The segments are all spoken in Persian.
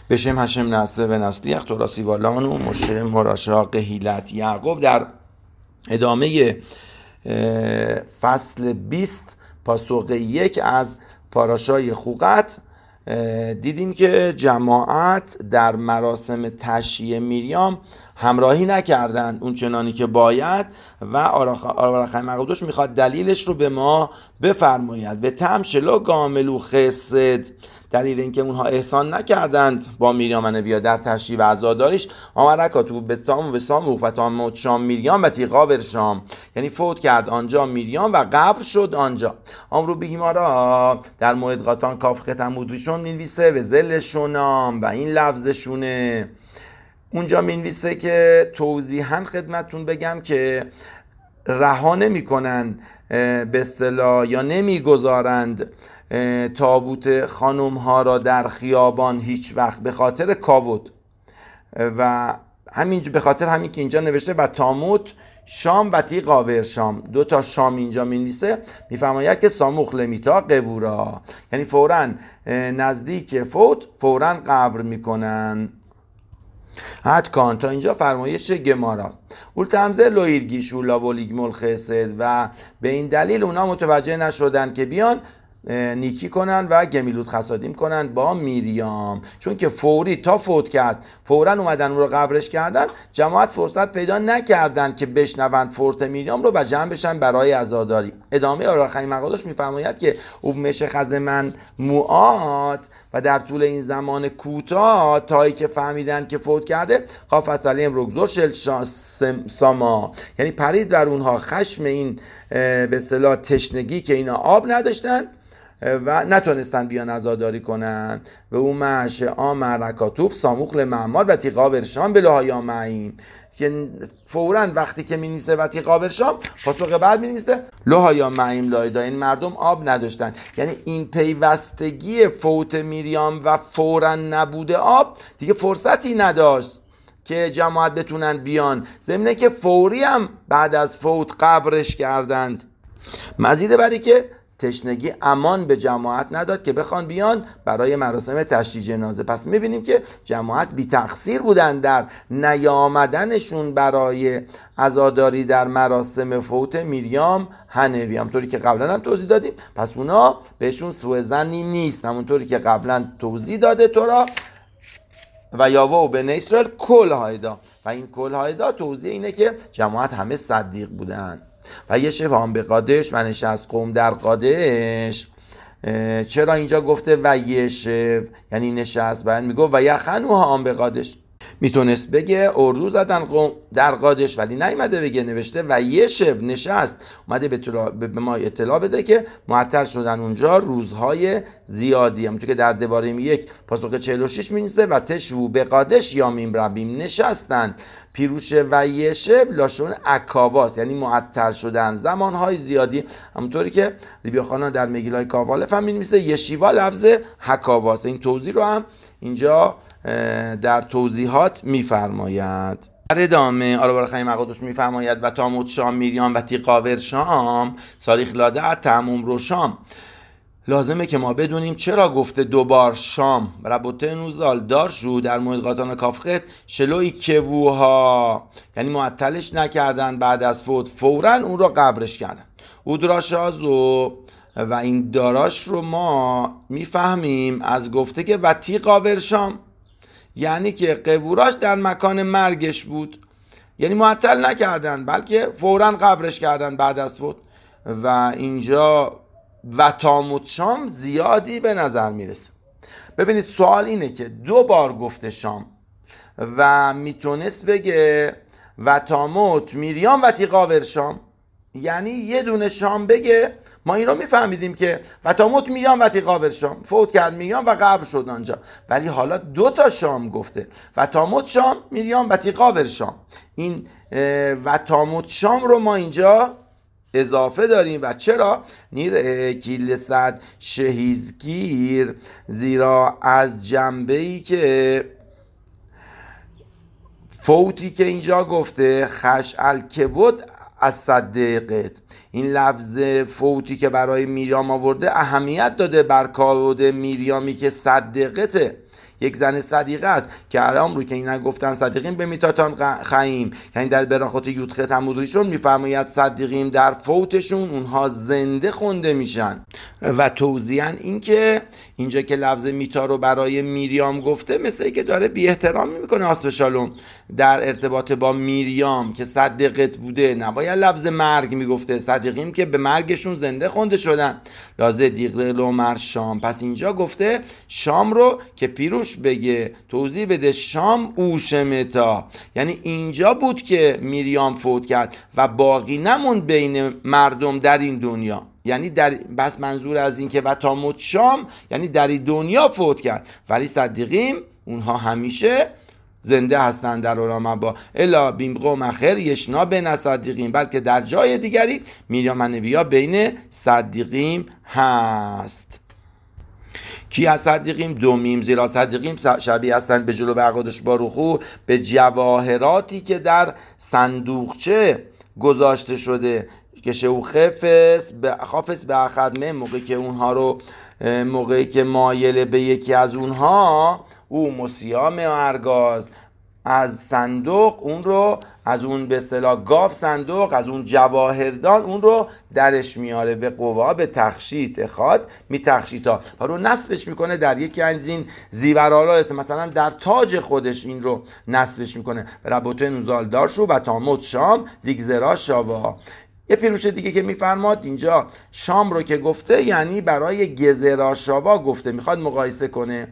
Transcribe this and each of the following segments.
בשم هشم نسه و نسلیخ توراسی والان و مشه مراشا قهیلت یعقوب. در ادامه فصل 20 پاسخ 1 از پاراشای خوقت دیدیم که جماعت در مراسم تشییع میریام همراهی نکردند اون چنانی که باید و آرخای مقدوش میخواد دلیلش رو به ما بفرماید. به تمشلو گاملو خسد، دلیل اینکه اونها احسان نکردند با میریام نبیا در تشییع و عزاداریش آمرکاتو به ساموخ و تاموت شام میریام و تیغاور شام، یعنی فوت کرد آنجا میریام و قبر شد آنجا. امرو بیمارا در موعد قطان کاف ختمودشون مینویسه و زلشونام و این لفظشونه. اونجا مینویسه که توضیحاً خدمتون بگم که رها نمی‌کنن به اصطلاح یا نمیگذارند تابوت خانم ها را در خیابان هیچ وقت به خاطر کاوت و همین به خاطر همین که اینجا نوشته و تاموت شام و تیغاور شام، 2 شام اینجا مینویسه، میفرماید که ساموخ لمیتا قبورا، یعنی فوراً نزدیک فوت فوراً قبر میکنن. حد کان تا اینجا فرمایش گماراست. اول تمزه لویرگیش اولا ولیگمول خسد، و به این دلیل اونا متوجه نشدن که بیان نیکی کنن و گمیلوت خسادیم کنن با میریام، چون که فوری تا فوت کرد فوراً اومدن اون رو قبرش کردن. جماعت فرصت پیدا نکردن که بشنون فورت میریام رو و جمع بشن برای عزاداری. ادامه آرخای مقادش میفرماید که او مشه خزمن موعات، و در طول این زمان کوتاه تایی که فهمیدن که فوت کرده خاف اصلیم رگزور شل ساما، یعنی پرید بر اونها خشم این به اصطلاح تشنگی که اینا آب نداشتن و نتونستن بیان عزاداری کنن. و اون معش آمرکاتوف ساموخ لمعمار و تیغاور شام بلوهایا معیم، که فوراً وقتی که می‌نویسه و تیغاور شام پاسخ بعد می‌نویسه لوهایا معیم لایدا، این مردم آب نداشتن. یعنی این پیوستگی فوت میریام و فوراً نبوده آب دیگه فرصتی نداشت که جماعت بتونن بیان، ضمن که فوری هم بعد از فوت قبرش کردند. مزیده بری که تشنگی امان به جماعت نداد که بخوان بیان برای مراسم تشییع جنازه. پس میبینیم که جماعت بی تقصیر بودن در نیامدنشون برای عزاداری در مراسم فوت میریام حنوی، همونطوری که قبلا هم توضیح دادیم. پس اونا بهشون سوء ظنی نیست، همونطوری که قبلا توضیح داده تورا و یاوا و بنی اسرائیل کل هایدا، و این کل هایدا توضیح اینه که جماعت همه صدیق بودن. و یه شفام به قادش و نشست قوم در قادش. چرا اینجا گفته و یه شف یعنی نشست؟ باید میگو و یخنوها هم به قادش. میتونست بگه اردو زدن قوم در قادش، ولی نیومده بگه، نوشته و یه شف نشست. اومده به ما اطلاع بده که معطل شدن اونجا روزهای زیادی. همونطور که در دواریم 1 پاسخ 46 مینویسه و تشو به قادش یا میمربیم نشستن. پیروش و یه شف لاشون اکاواست، یعنی معطل شدن زمانهای زیادی. همونطوری که لیبیا خانان در مگیلای کاوالف هم مینویسه یشیوا لفظ حکاواست. این توضیح رو هم اینجا در توضیحات میفرماید. در ادامه آرابارخای مقادش میفرماید و تاموت شام میریام و تیقاور شام ساریخ لاده تموم رو شام. لازمه که ما بدونیم چرا گفته 2 بار شام. ربوته نوزال دار شو در موعد قاطان کافخت شلوی کووها، یعنی معطلش نکردن، بعد از فوت فوراً اون رو قبرش کردن. اودراشازو، و این داراش رو ما میفهمیم از گفته که و تیقاور شام، یعنی که قبوراش در مکان مرگش بود، یعنی معطل نکردن بلکه فوراً قبرش کردن بعد از فوت. و اینجا و تاموت شام زیادی به نظر میرسه. ببینید سوال اینه که 2 بار گفته شام و میتونست بگه و تاموت میریام و تیقاور شام، یعنی یه دونه شام بگه ما این رو میفهمیدیم که و تاموت میریام و تیقاور شام، فوت کرد میریام و قبر شد آنجا. ولی حالا 2 شام گفته و تاموت شام میریام و تیقاور شام. این و تاموت شام رو ما اینجا اضافه داریم. و چرا؟ نیر کیل صد شهیزگیر، زیرا از جنبه‌ای که فوتی که اینجا گفته خش الکبود از صدقت، این لفظ فوتی که برای میریام آورده اهمیت داده بر کارود میریامی که صدقته، یک زن صدیقه است که الان رو که اینا گفتن صدیقیم به میتاتان خیم، یعنی در براخوت یودخه تمودریشون میفرماید صدیقیم در فوتشون اونها زنده خونده میشن. و توضیحاً این که اینجا که لفظ میتا رو برای میریام گفته مثل که داره بی احترامی میکنه آسفشالوم در ارتباط با میریام که صدقت بوده، نباید لفظ مرگ میگفته، صدیقیم که به مرگشون زنده خونده شدن. لازه دیقل لومر شام، پس اینجا گفته شام رو که پیروش بگه توضیح بده شام اوشمتا، یعنی اینجا بود که میریام فوت کرد و باقی نموند بین مردم در این دنیا، یعنی در بس منظور از این که و تا موت شام یعنی در این دنیا فوت کرد، ولی صدیقیم اونها همیشه زنده هستند در عالم با الا بیم قوم اخر یشنا بین صدیقیم، بلکه در جای دیگری میریام هنویا بین صدیقیم هست. کی از صدیقیم؟ دومیم، زیرا صدیقیم شبیه هستند به جلو برقادش باروخو به جواهراتی که در صندوقچه گذاشته شده که شو خافس به خدمه، موقعی که اونها رو موقعی که مایل به یکی از اونها او مسیام ارگاز از صندوق اون رو از اون به اصطلاح گاف صندوق از اون جواهردان اون رو درش میاره به قوا به تخشیت اخاد می تخشیتا و رو نصبش میکنه در یکی از این زیورالات، مثلا در تاج خودش این رو نصبش میکنه به ربوته نوزال دارشو و تاموت شام لیگزرا شاوا. یه پیروش دیگه که میفرماد اینجا شام رو که گفته یعنی برای گزرا شاوا گفته، میخواد مقایسه کنه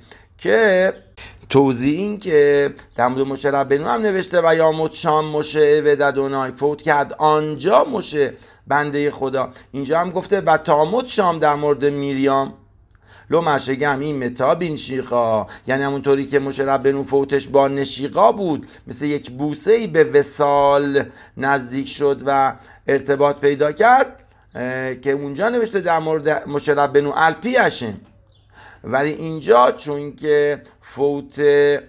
که توضیح این که در مورد مشه ربنو هم نوشته و یا موت شام مشه و ددونای فوت کرد آنجا مشه بنده خدا، اینجا هم گفته و تاموت شام در مورد میریام لو مشگم این متا بین شیقا، یعنی همونطوری که مشه ربنو فوتش با نشیقا بود، مثل یک بوسه‌ای به وصال نزدیک شد و ارتباط پیدا کرد که اونجا نوشته در مورد مشه ربنو الپی هشم، ولی اینجا چون که فوت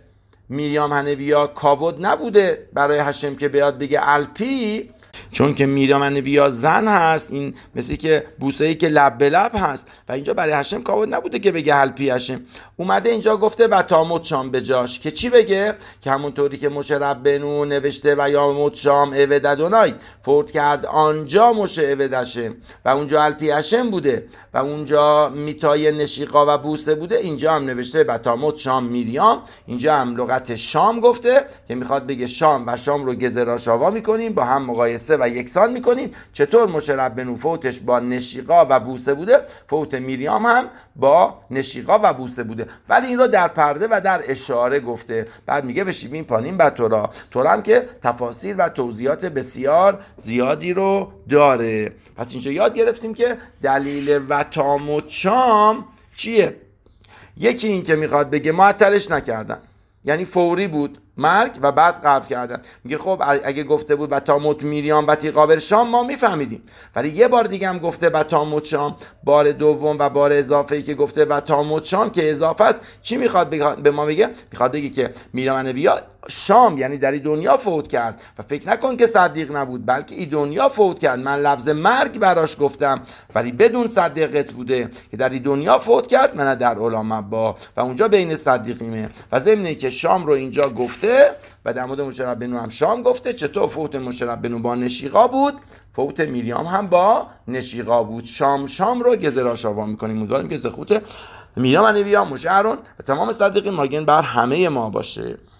میریام هنویا کاود نبوده برای هشم که بیاد بگه الپی، چون که میریام هنویا زن هست، این مثل که بوسه‌ای که لب به لب هست و اینجا برای هشم کاود نبوده که بگه الپی هشم، اومده اینجا گفته و تاموت شام به جاش که چی بگه که همونطوری که مشه ربنو نوشته و یا موت شام اوه ددونای فوت کرد آنجا مشه اوه دشم و اونجا الپی هشم بوده و اونجا میتای نشیقا و بوسه بوده، اینجا هم نوشته و تاموت شام میریام، اینجا هم لغت شام گفته که میخواد بگه شام و شام رو گزرا شاوا میکنیم با هم مقایسه و یکسان میکنیم، چطور مشه ربنو فوتش با نشیقا و بوسه بوده فوت میریام هم با نشیقا و بوسه بوده، ولی این رو در پرده و در اشاره گفته. بعد میگه بشیبین پانیم به تورا هم که تفاسیر و توضیحات بسیار زیادی رو داره. پس اینجا یاد گرفتیم که دلیل و تاموت شام چیه؟ یکی این که میخواد بگه معطلش نکردن، یعنی فوری بود مرگ و بعد قبل کردن. میگه خب اگه گفته بود و تاموت میریام و تیقابر شام ما میفهمیدیم، ولی یه بار دیگه هم گفته و تاموت شام، بار دوم و بار اضافه ای که گفته و تاموت شام که اضافه است، چی میخواد به ما بگه؟ میخواد بگه که میریام هنویا شام یعنی در این دنیا فوت کرد و فکر نکن که صدیق نبود بلکه این دنیا فوت کرد، من لفظ مرگ براش گفتم ولی بدون صدیقت بوده که در این دنیا فوت کرد من در علامه با و اونجا بین صدیقیمه و ضمن که شام رو اینجا گفته و در مورد مشه ربنو هم شام گفته. چطور فوت مشه ربنو با نشیقا بود فوت میریام هم با نشیقا بود. شام رو گزرا شاوا میکنیم. امیدواریم که زخوت میریام هنویا مشه ارون و تمام صدیقین ماگن بر همه ما باشه.